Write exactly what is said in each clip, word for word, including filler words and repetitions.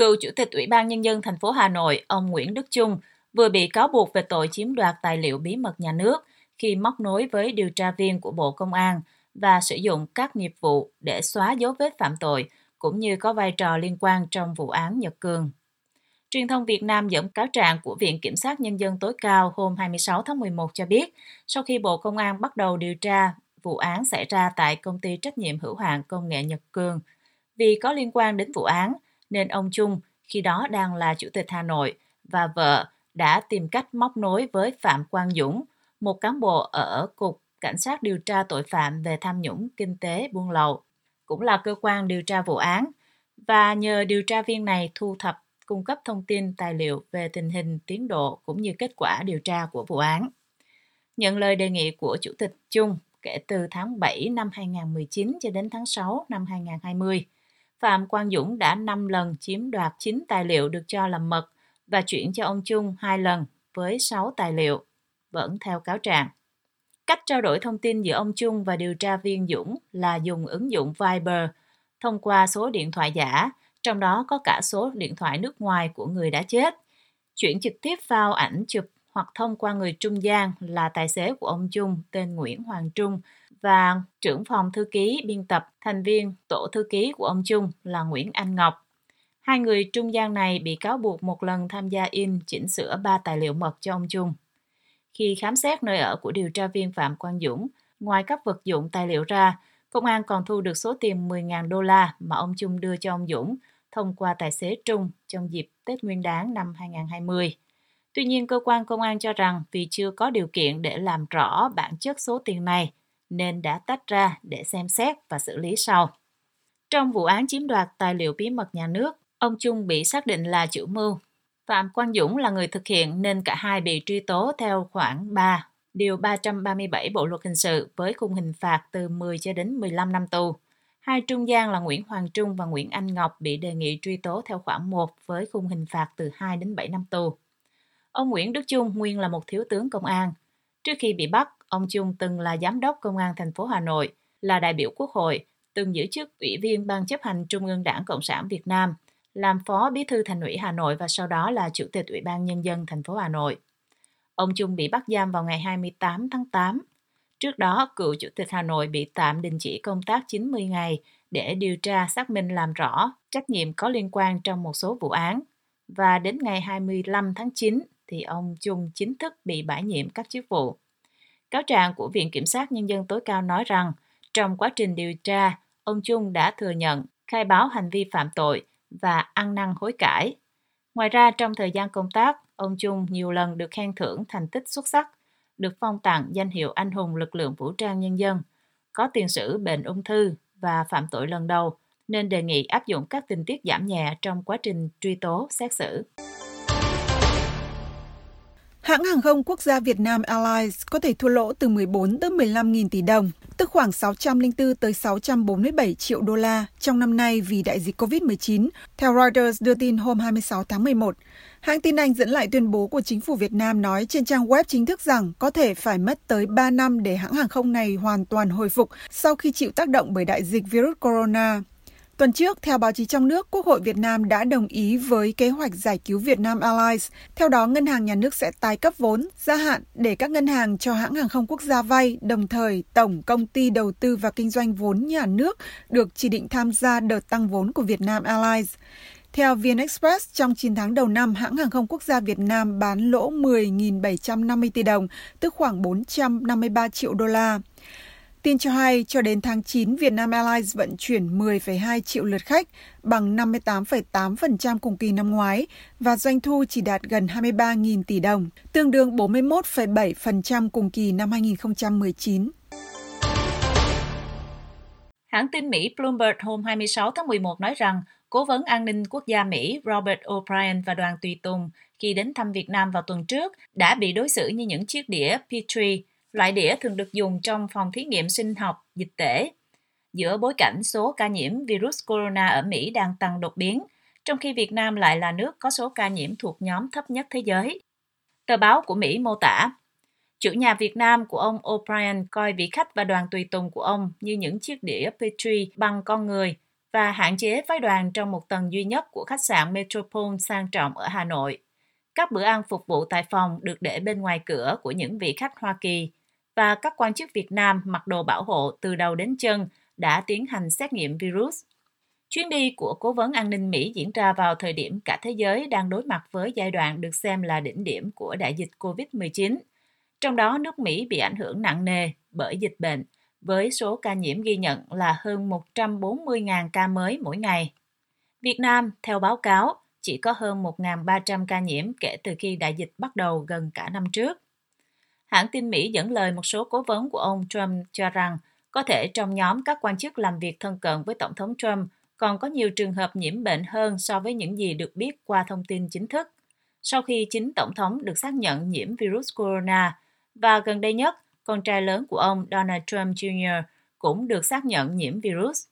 Cựu Chủ tịch Ủy ban Nhân dân thành phố Hà Nội, ông Nguyễn Đức Chung, vừa bị cáo buộc về tội chiếm đoạt tài liệu bí mật nhà nước khi móc nối với điều tra viên của Bộ Công an và sử dụng các nghiệp vụ để xóa dấu vết phạm tội, cũng như có vai trò liên quan trong vụ án Nhật Cường. Truyền thông Việt Nam dẫn cáo trạng của Viện Kiểm sát Nhân dân tối cao hôm hai mươi sáu tháng mười một cho biết, sau khi Bộ Công an bắt đầu điều tra vụ án xảy ra tại Công ty Trách nhiệm hữu hạn Công nghệ Nhật Cường, vì có liên quan đến vụ án, nên ông Chung, khi đó đang là Chủ tịch Hà Nội, và vợ đã tìm cách móc nối với Phạm Quang Dũng, một cán bộ ở Cục Cảnh sát điều tra tội phạm về tham nhũng kinh tế buôn lậu, cũng là cơ quan điều tra vụ án, và nhờ điều tra viên này thu thập, cung cấp thông tin tài liệu về tình hình, tiến độ cũng như kết quả điều tra của vụ án. Nhận lời đề nghị của Chủ tịch Chung kể từ tháng bảy năm hai nghìn không trăm mười chín cho đến tháng sáu năm hai nghìn không trăm hai mươi, Phạm Quang Dũng đã năm lần chiếm đoạt chín tài liệu được cho là mật và chuyển cho ông Chung hai lần với sáu tài liệu, vẫn theo cáo trạng. Cách trao đổi thông tin giữa ông Chung và điều tra viên Dũng là dùng ứng dụng Viber thông qua số điện thoại giả, trong đó có cả số điện thoại nước ngoài của người đã chết, chuyển trực tiếp file ảnh chụp hoặc thông qua người trung gian là tài xế của ông Chung tên Nguyễn Hoàng Trung và trưởng phòng thư ký biên tập, thành viên tổ thư ký của ông Chung là Nguyễn Anh Ngọc. Hai người trung gian này bị cáo buộc một lần tham gia in, chỉnh sửa ba tài liệu mật cho ông Chung. Khi khám xét nơi ở của điều tra viên Phạm Quang Dũng, ngoài các vật dụng tài liệu ra, công an còn thu được số tiền mười nghìn đô la mà ông Chung đưa cho ông Dũng thông qua tài xế Trung trong dịp Tết Nguyên đán năm hai nghìn không trăm hai mươi. Tuy nhiên, cơ quan công an cho rằng vì chưa có điều kiện để làm rõ bản chất số tiền này, nên đã tách ra để xem xét và xử lý sau. Trong vụ án chiếm đoạt tài liệu bí mật nhà nước, ông Chung bị xác định là chủ mưu. Phạm Quang Dũng là người thực hiện nên cả hai bị truy tố theo khoản ba, điều ba trăm ba mươi bảy Bộ luật hình sự với khung hình phạt từ mười cho đến mười lăm năm tù. Hai trung gian là Nguyễn Hoàng Trung và Nguyễn Anh Ngọc bị đề nghị truy tố theo khoản một với khung hình phạt từ hai đến bảy năm tù. Ông Nguyễn Đức Chung nguyên là một thiếu tướng công an. Trước khi bị bắt, ông Chung từng là giám đốc công an thành phố Hà Nội, là đại biểu Quốc hội, từng giữ chức ủy viên Ban chấp hành Trung ương Đảng Cộng sản Việt Nam, làm phó bí thư Thành ủy Hà Nội và sau đó là Chủ tịch Ủy ban Nhân dân thành phố Hà Nội. Ông Chung bị bắt giam vào ngày hai mươi tám tháng tám. Trước đó, cựu Chủ tịch Hà Nội bị tạm đình chỉ công tác chín mươi ngày để điều tra xác minh làm rõ trách nhiệm có liên quan trong một số vụ án. Và đến ngày hai mươi lăm tháng chín thì ông Chung chính thức bị bãi nhiệm các chức vụ. Cáo trạng của Viện Kiểm sát Nhân dân tối cao nói rằng trong quá trình điều tra, ông Chung đã thừa nhận, khai báo hành vi phạm tội và ăn năn hối cải. Ngoài ra, trong thời gian công tác, ông Chung nhiều lần được khen thưởng thành tích xuất sắc, được phong tặng danh hiệu anh hùng lực lượng vũ trang nhân dân, có tiền sử bệnh ung thư và phạm tội lần đầu, nên đề nghị áp dụng các tình tiết giảm nhẹ trong quá trình truy tố xét xử. Hãng hàng không quốc gia Việt Nam Airlines có thể thua lỗ từ mười bốn tới mười lăm nghìn tỷ đồng, tức khoảng sáu trăm lẻ bốn tới sáu trăm bốn mươi bảy triệu đô la trong năm nay vì đại dịch covid mười chín, theo Reuters đưa tin hôm hai mươi sáu tháng mười một. Hãng tin Anh dẫn lại tuyên bố của chính phủ Việt Nam nói trên trang web chính thức rằng có thể phải mất tới ba năm để hãng hàng không này hoàn toàn hồi phục sau khi chịu tác động bởi đại dịch virus corona. Tuần trước, theo báo chí trong nước, Quốc hội Việt Nam đã đồng ý với kế hoạch giải cứu Việt Nam Airlines. Theo đó, Ngân hàng Nhà nước sẽ tái cấp vốn, gia hạn để các ngân hàng cho hãng hàng không quốc gia vay, đồng thời Tổng Công ty Đầu tư và Kinh doanh vốn nhà nước được chỉ định tham gia đợt tăng vốn của Việt Nam Airlines. Theo vê en Express, trong chín tháng đầu năm, hãng hàng không quốc gia Việt Nam bán lỗ mười nghìn bảy trăm năm mươi tỷ đồng, tức khoảng bốn trăm năm mươi ba triệu đô la. Tin cho hay, cho đến tháng chín, Vietnam Airlines vận chuyển mười phẩy hai triệu lượt khách, bằng năm mươi tám phẩy tám phần trăm cùng kỳ năm ngoái, và doanh thu chỉ đạt gần hai mươi ba nghìn tỷ đồng, tương đương bốn mươi mốt phẩy bảy phần trăm cùng kỳ năm hai nghìn không trăm mười chín. Hãng tin Mỹ Bloomberg hôm hai mươi sáu tháng mười một nói rằng, Cố vấn an ninh quốc gia Mỹ Robert O'Brien và đoàn tùy tùng khi đến thăm Việt Nam vào tuần trước đã bị đối xử như những chiếc đĩa Petri, loại đĩa thường được dùng trong phòng thí nghiệm sinh học dịch tễ. Giữa bối cảnh số ca nhiễm virus corona ở Mỹ đang tăng đột biến, trong khi Việt Nam lại là nước có số ca nhiễm thuộc nhóm thấp nhất thế giới. Tờ báo của Mỹ mô tả, chủ nhà Việt Nam của ông O'Brien coi vị khách và đoàn tùy tùng của ông như những chiếc đĩa Petri bằng con người và hạn chế phái đoàn trong một tầng duy nhất của khách sạn Metropole sang trọng ở Hà Nội. Các bữa ăn phục vụ tại phòng được để bên ngoài cửa của những vị khách Hoa Kỳ, và các quan chức Việt Nam mặc đồ bảo hộ từ đầu đến chân đã tiến hành xét nghiệm virus. Chuyến đi của Cố vấn An ninh Mỹ diễn ra vào thời điểm cả thế giới đang đối mặt với giai đoạn được xem là đỉnh điểm của đại dịch covid mười chín. Trong đó, nước Mỹ bị ảnh hưởng nặng nề bởi dịch bệnh, với số ca nhiễm ghi nhận là hơn một trăm bốn mươi nghìn ca mới mỗi ngày. Việt Nam, theo báo cáo, chỉ có hơn một nghìn ba trăm ca nhiễm kể từ khi đại dịch bắt đầu gần cả năm trước. Hãng tin Mỹ dẫn lời một số cố vấn của ông Trump cho rằng có thể trong nhóm các quan chức làm việc thân cận với Tổng thống Trump còn có nhiều trường hợp nhiễm bệnh hơn so với những gì được biết qua thông tin chính thức, sau khi chính Tổng thống được xác nhận nhiễm virus corona, và gần đây nhất, con trai lớn của ông Donald Trump Junior cũng được xác nhận nhiễm virus.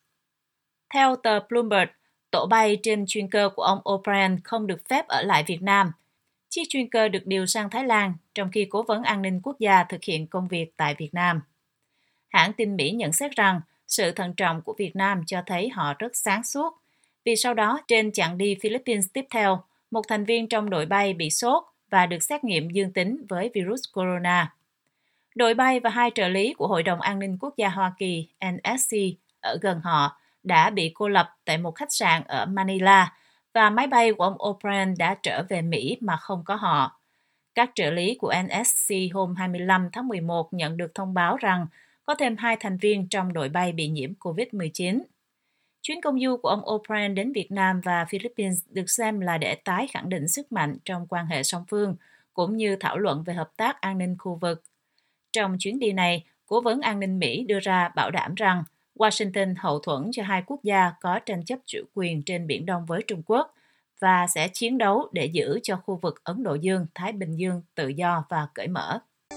Theo tờ Bloomberg, tổ bay trên chuyên cơ của ông O'Brien không được phép ở lại Việt Nam. Chiếc chuyên cơ được điều sang Thái Lan, trong khi Cố vấn An ninh Quốc gia thực hiện công việc tại Việt Nam. Hãng tin Mỹ nhận xét rằng sự thận trọng của Việt Nam cho thấy họ rất sáng suốt, vì sau đó trên chặng đi Philippines tiếp theo, một thành viên trong đội bay bị sốt và được xét nghiệm dương tính với virus corona. Đội bay và hai trợ lý của Hội đồng An ninh Quốc gia Hoa Kỳ N S C ở gần họ đã bị cô lập tại một khách sạn ở Manila, và máy bay của ông O'Brien đã trở về Mỹ mà không có họ. Các trợ lý của N S C hôm hai mươi lăm tháng mười một nhận được thông báo rằng có thêm hai thành viên trong đội bay bị nhiễm covid mười chín. Chuyến công du của ông O'Brien đến Việt Nam và Philippines được xem là để tái khẳng định sức mạnh trong quan hệ song phương, cũng như thảo luận về hợp tác an ninh khu vực. Trong chuyến đi này, Cố vấn An ninh Mỹ đưa ra bảo đảm rằng Washington hậu thuẫn cho hai quốc gia có tranh chấp chủ quyền trên Biển Đông với Trung Quốc và sẽ chiến đấu để giữ cho khu vực Ấn Độ Dương-Thái Bình Dương tự do và cởi mở.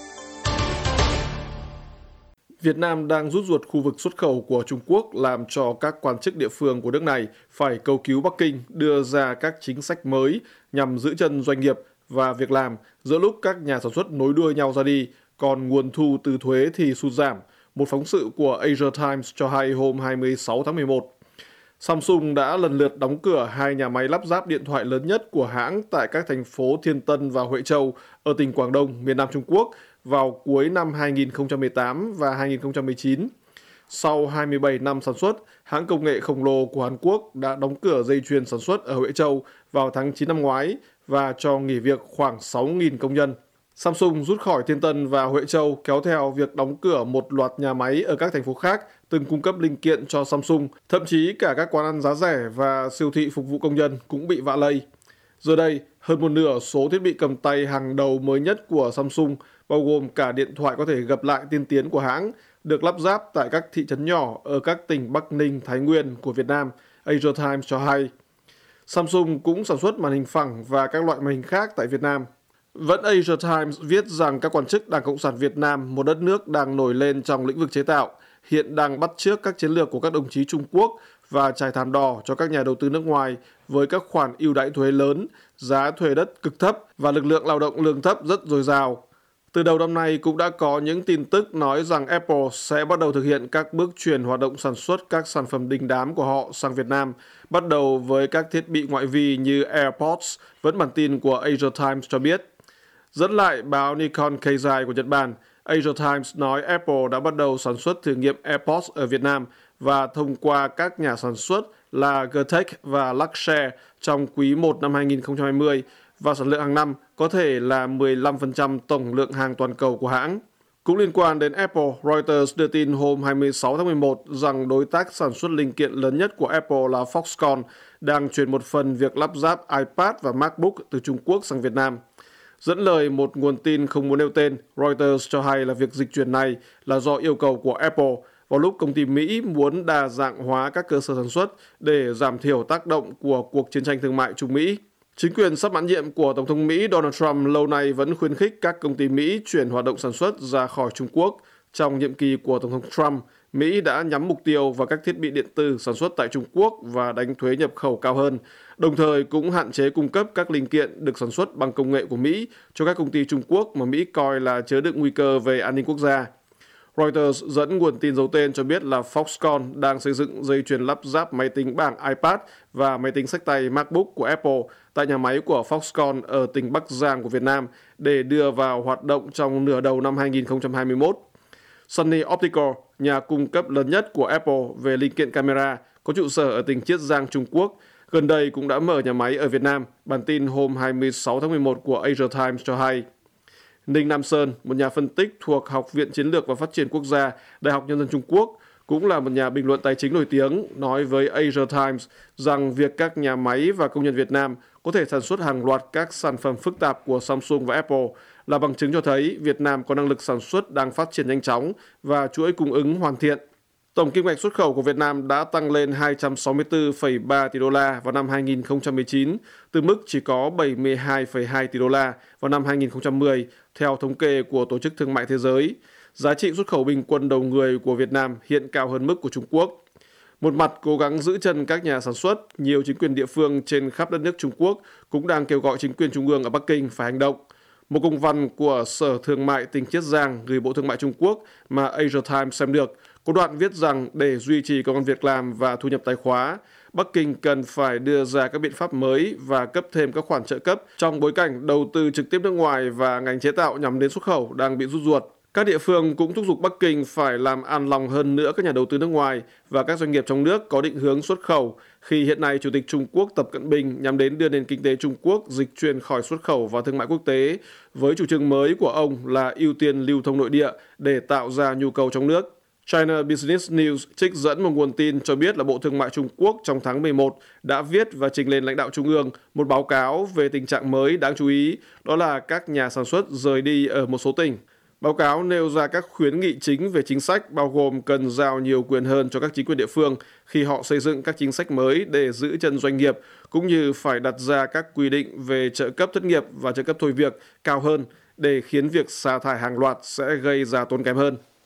Việt Nam đang rút ruột khu vực xuất khẩu của Trung Quốc, làm cho các quan chức địa phương của nước này phải cầu cứu Bắc Kinh đưa ra các chính sách mới nhằm giữ chân doanh nghiệp và việc làm giữa lúc các nhà sản xuất nối đuôi nhau ra đi, còn nguồn thu từ thuế thì sụt giảm. Một phóng sự của Asia Times cho hay hôm hai mươi sáu tháng mười một. Samsung đã lần lượt đóng cửa hai nhà máy lắp ráp điện thoại lớn nhất của hãng tại các thành phố Thiên Tân và Huệ Châu ở tỉnh Quảng Đông, miền Nam Trung Quốc vào cuối năm hai nghìn không trăm mười tám và hai nghìn không trăm mười chín. Sau hai mươi bảy năm sản xuất, hãng công nghệ khổng lồ của Hàn Quốc đã đóng cửa dây chuyền sản xuất ở Huệ Châu vào tháng chín năm ngoái và cho nghỉ việc khoảng sáu nghìn công nhân. Samsung rút khỏi Thiên Tân và Huệ Châu kéo theo việc đóng cửa một loạt nhà máy ở các thành phố khác từng cung cấp linh kiện cho Samsung, thậm chí cả các quán ăn giá rẻ và siêu thị phục vụ công nhân cũng bị vạ lây. Giờ đây, hơn một nửa số thiết bị cầm tay hàng đầu mới nhất của Samsung, bao gồm cả điện thoại có thể gập lại tiên tiến của hãng, được lắp ráp tại các thị trấn nhỏ ở các tỉnh Bắc Ninh, Thái Nguyên của Việt Nam, Asia Times cho hay. Samsung cũng sản xuất màn hình phẳng và các loại màn hình khác tại Việt Nam. Vẫn Asia Times viết rằng các quan chức Đảng Cộng sản Việt Nam, một đất nước đang nổi lên trong lĩnh vực chế tạo, hiện đang bắt chước các chiến lược của các đồng chí Trung Quốc và trải thảm đỏ cho các nhà đầu tư nước ngoài với các khoản ưu đãi thuế lớn, giá thuê đất cực thấp và lực lượng lao động lương thấp rất dồi dào. Từ đầu năm nay cũng đã có những tin tức nói rằng Apple sẽ bắt đầu thực hiện các bước chuyển hoạt động sản xuất các sản phẩm đình đám của họ sang Việt Nam, bắt đầu với các thiết bị ngoại vi như AirPods, vẫn bản tin của Asia Times cho biết. Dẫn lại báo Nikon Keizai của Nhật Bản, Asia Times nói Apple đã bắt đầu sản xuất thử nghiệm AirPods ở Việt Nam và thông qua các nhà sản xuất là Gertech và Luxshare trong quý một năm hai nghìn không trăm hai mươi, và sản lượng hàng năm có thể là mười lăm phần trăm tổng lượng hàng toàn cầu của hãng. Cũng liên quan đến Apple, Reuters đưa tin hôm hai mươi sáu tháng mười một rằng đối tác sản xuất linh kiện lớn nhất của Apple là Foxconn đang chuyển một phần việc lắp ráp iPad và MacBook từ Trung Quốc sang Việt Nam. Dẫn lời một nguồn tin không muốn nêu tên, Reuters cho hay là việc dịch chuyển này là do yêu cầu của Apple vào lúc công ty Mỹ muốn đa dạng hóa các cơ sở sản xuất để giảm thiểu tác động của cuộc chiến tranh thương mại Trung Mỹ. Chính quyền sắp mãn nhiệm của Tổng thống Mỹ Donald Trump lâu nay vẫn khuyến khích các công ty Mỹ chuyển hoạt động sản xuất ra khỏi Trung Quốc. Trong nhiệm kỳ của Tổng thống Trump, Mỹ đã nhắm mục tiêu vào các thiết bị điện tử sản xuất tại Trung Quốc và đánh thuế nhập khẩu cao hơn, đồng thời cũng hạn chế cung cấp các linh kiện được sản xuất bằng công nghệ của Mỹ cho các công ty Trung Quốc mà Mỹ coi là chứa đựng nguy cơ về an ninh quốc gia. Reuters dẫn nguồn tin giấu tên cho biết là Foxconn đang xây dựng dây chuyền lắp ráp máy tính bảng iPad và máy tính xách tay MacBook của Apple tại nhà máy của Foxconn ở tỉnh Bắc Giang của Việt Nam để đưa vào hoạt động trong nửa đầu năm hai nghìn không trăm hai mươi mốt. Sunny Optical, nhà cung cấp lớn nhất của Apple về linh kiện camera, có trụ sở ở tỉnh Chiết Giang, Trung Quốc, gần đây cũng đã mở nhà máy ở Việt Nam, bản tin hôm hai mươi sáu tháng mười một của Asia Times cho hay. Ninh Nam Sơn, một nhà phân tích thuộc Học viện Chiến lược và Phát triển Quốc gia, Đại học Nhân dân Trung Quốc, cũng là một nhà bình luận tài chính nổi tiếng, nói với Asia Times rằng việc các nhà máy và công nhân Việt Nam có thể sản xuất hàng loạt các sản phẩm phức tạp của Samsung và Apple là bằng chứng cho thấy Việt Nam có năng lực sản xuất đang phát triển nhanh chóng và chuỗi cung ứng hoàn thiện. Tổng kim ngạch xuất khẩu của Việt Nam đã tăng lên hai trăm sáu mươi tư phẩy ba tỷ đô la vào năm hai nghìn không trăm mười chín, từ mức chỉ có bảy mươi hai phẩy hai tỷ đô la vào năm hai nghìn không trăm mười, theo thống kê của Tổ chức Thương mại Thế giới. Giá trị xuất khẩu bình quân đầu người của Việt Nam hiện cao hơn mức của Trung Quốc. Một mặt cố gắng giữ chân các nhà sản xuất, nhiều chính quyền địa phương trên khắp đất nước Trung Quốc cũng đang kêu gọi chính quyền trung ương ở Bắc Kinh phải hành động. Một công văn của Sở Thương mại tỉnh Chiết Giang gửi Bộ Thương mại Trung Quốc mà Asia Times xem được, có đoạn viết rằng để duy trì công ăn việc làm và thu nhập tài khóa, Bắc Kinh cần phải đưa ra các biện pháp mới và cấp thêm các khoản trợ cấp trong bối cảnh đầu tư trực tiếp nước ngoài và ngành chế tạo nhắm đến xuất khẩu đang bị rút ruột. Các địa phương cũng thúc giục Bắc Kinh phải làm an lòng hơn nữa các nhà đầu tư nước ngoài và các doanh nghiệp trong nước có định hướng xuất khẩu, khi hiện nay Chủ tịch Trung Quốc Tập Cận Bình nhắm đến đưa nền kinh tế Trung Quốc dịch chuyển khỏi xuất khẩu và thương mại quốc tế, với chủ trương mới của ông là ưu tiên lưu thông nội địa để tạo ra nhu cầu trong nước. China Business News trích dẫn một nguồn tin cho biết là Bộ Thương mại Trung Quốc trong tháng mười một đã viết và trình lên lãnh đạo trung ương một báo cáo về tình trạng mới đáng chú ý, đó là các nhà sản xuất rời đi ở một số tỉnh. Báo cáo nêu ra các khuyến nghị chính về chính sách, bao gồm cần giao nhiều quyền hơn cho các chính quyền địa phương khi họ xây dựng các chính sách mới để giữ chân doanh nghiệp, cũng như phải đặt ra các quy định về trợ cấp thất nghiệp và trợ cấp thôi việc cao hơn để khiến việc sa thải hàng loạt sẽ gây ra tốn kém hơn.